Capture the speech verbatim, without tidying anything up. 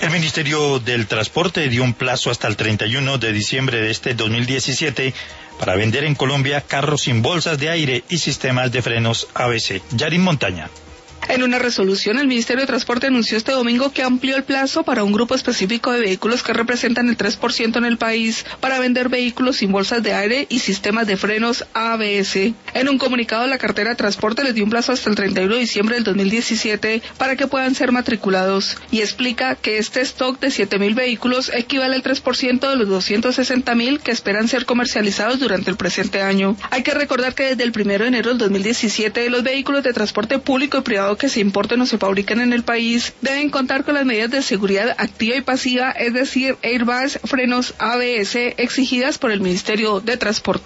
El Ministerio del Transporte dio un plazo hasta el treinta y uno de diciembre de este dos mil diecisiete para vender en Colombia carros sin bolsas de aire y sistemas de frenos A B C. Yarin Montaña. En una resolución, el Ministerio de Transporte anunció este domingo que amplió el plazo para un grupo específico de vehículos que representan el tres por ciento en el país para vender vehículos sin bolsas de aire y sistemas de frenos A B S. En un comunicado, la cartera de transporte les dio un plazo hasta el treinta y uno de diciembre del dos mil diecisiete para que puedan ser matriculados y explica que este stock de siete mil vehículos equivale al tres por ciento de los doscientos sesenta mil que esperan ser comercializados durante el presente año. Hay que recordar que desde el primero de enero del dos mil diecisiete los vehículos de transporte público y privado que se importen o se fabrican en el país deben contar con las medidas de seguridad activa y pasiva, es decir, airbags, frenos A B S, exigidas por el Ministerio de Transporte.